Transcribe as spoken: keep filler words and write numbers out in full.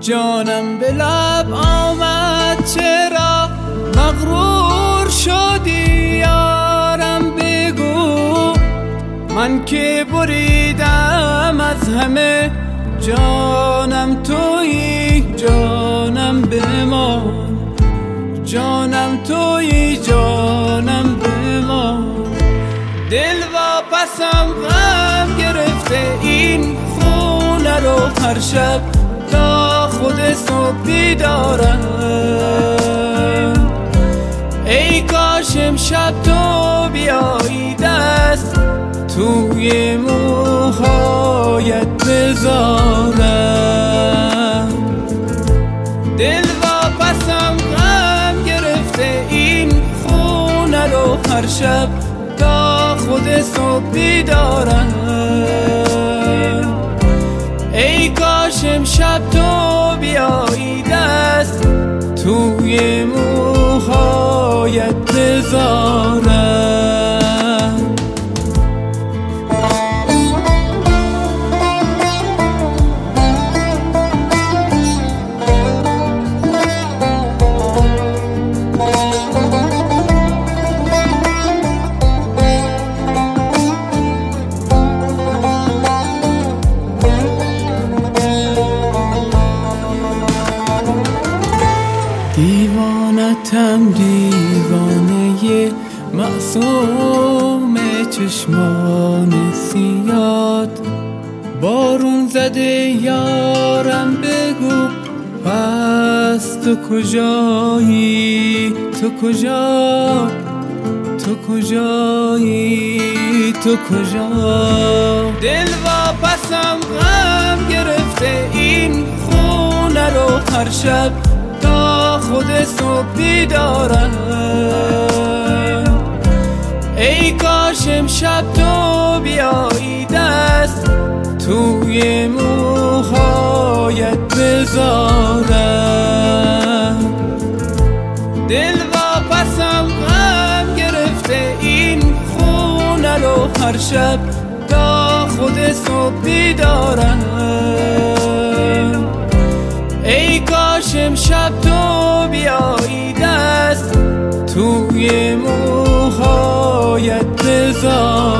جانم به لب آمد چرا مغرور شدی یارم بگو، من که بریدم از همه جانم تویی جانم بمان، جانم تویی جانم بمان. دل واپسم غم گرفته این خونه رو هر شب تا خود صبح بیدارم. ای کاش امشب تو بیایی دست توی موهایت بذارم. دل واپسم غم گرفته این خونه رو هر شب تا خود صبح بیدارم. ای کاش امشب تو بیایی دست توی موهایت بذارم. دیوانتم دیوانه معصوم چشمان سیاد، بارون زده یارم بگو پس تو کجایی، تو کجا، تو کجایی، تو کجا. دل واپسم غم گرفته این خونه رو هر شب تا خود صبح بیدارم. ای کاش امشب تو بیایی دست توی موهایت بذارم. دل واپسم غم گرفته این خونه رو هر شب تا خود صبح بیدارم. ای کاش امشب تو بیایی دست توی موهایت بذارم.